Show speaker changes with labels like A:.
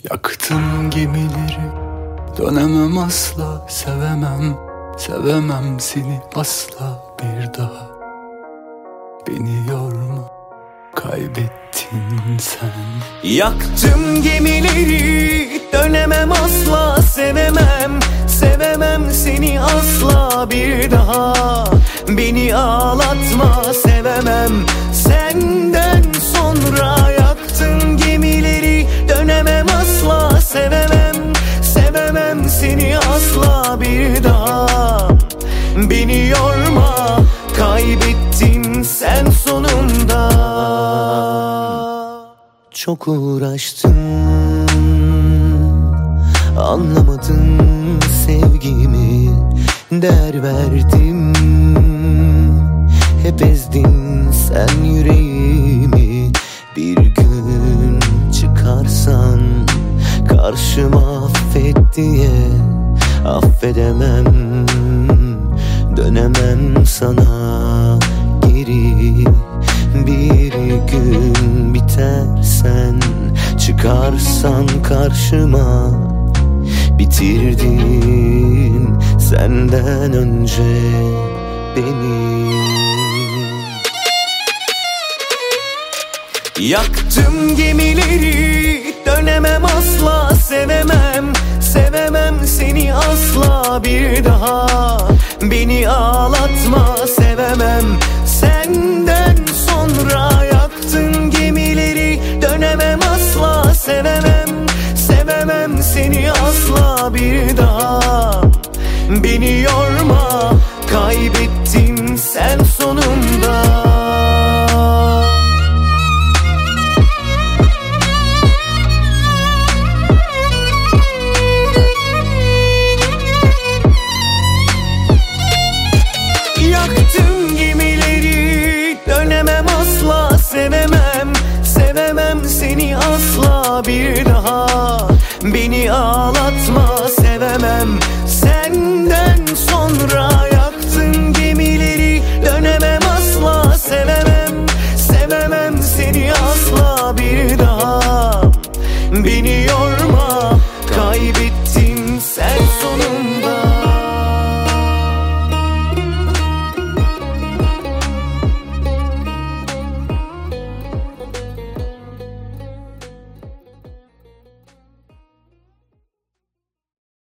A: Yaktım gemileri, dönemem asla. Sevemem, sevemem seni asla bir daha. Beni yorma, kaybettin sen.
B: Yaktım gemileri, dönemem asla. Sevemem, sevemem seni asla bir daha. Beni ağlatma, sevemem senden sonra. Yaktın gemileri, dönemem asla. Sevemem, sevemem seni asla bir daha. Beni yorma, kaybettin sen sonunda. Çok uğraştım, anlamadın sevgimi. Değer verdim, hep ezdin sen yüreğimi. Bir gün çıkarsan karşıma affet diye, affedemem, dönemem sana geri. Bir gün bitersen çıkarsan karşıma, bitirdin senden önce beni. Yaktım gemileri, dönemem asla. Sevemem, sevemem seni asla bir daha. Beni ağlatma, sevemem senden sonra. Yaktın gemileri, dönemem asla. Sevemem, sevemem seni asla bir daha. Beni yorma, kaybettin sen sonunda. Yaktım gemileri, dönemem asla. Sevemem, sevemem seni asla bir daha.